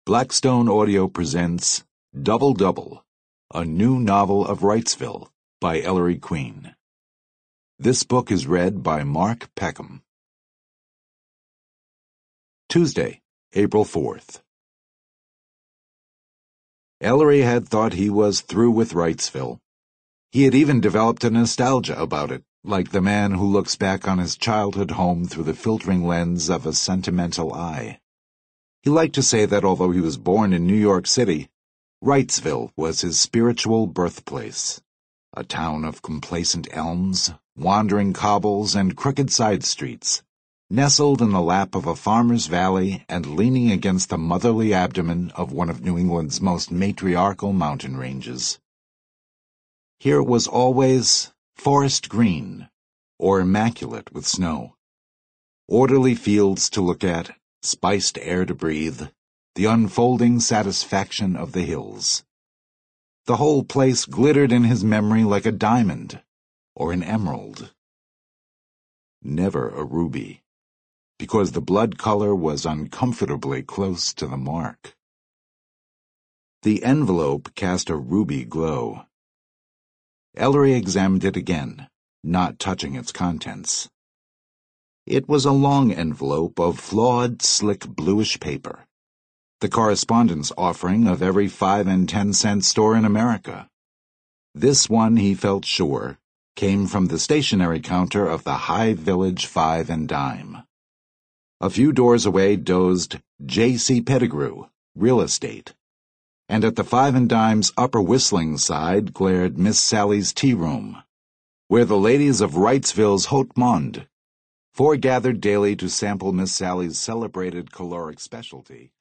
Blackstone Audio presents Double Double, a new novel of Wrightsville by Ellery Queen. This book is read by Mark Peckham. Tuesday, April 4th. Ellery had thought he was through with Wrightsville. He had even developed a nostalgia about it, like the man who looks back on his childhood home through the filtering lens of a sentimental eye. He liked to say that although he was born in New York City, Wrightsville was his spiritual birthplace, a town of complacent elms, wandering cobbles, and crooked side streets, nestled in the lap of a farmer's valley and leaning against the motherly abdomen of one of New England's most matriarchal mountain ranges. Here it was always forest green, or immaculate with snow, orderly fields to look at, spiced air to breathe, the unfolding satisfaction of the hills. The whole place glittered in his memory like a diamond or an emerald. Never a ruby, because the blood color was uncomfortably close to the mark. The envelope cast a ruby glow. Ellery examined it again, not touching its contents. It was a long envelope of flawed, slick bluish paper, the correspondence offering of every 5 and 10 cent store in America. This one, he felt sure, came from the stationery counter of the High Village 5 and Dime. A few doors away dozed J.C. Pettigrew, Real Estate, and at the 5 and Dime's upper whistling side glared Miss Sally's Tea Room, where the ladies of Wrightsville's Haute Monde foregathered daily to sample Miss Sally's celebrated caloric specialty.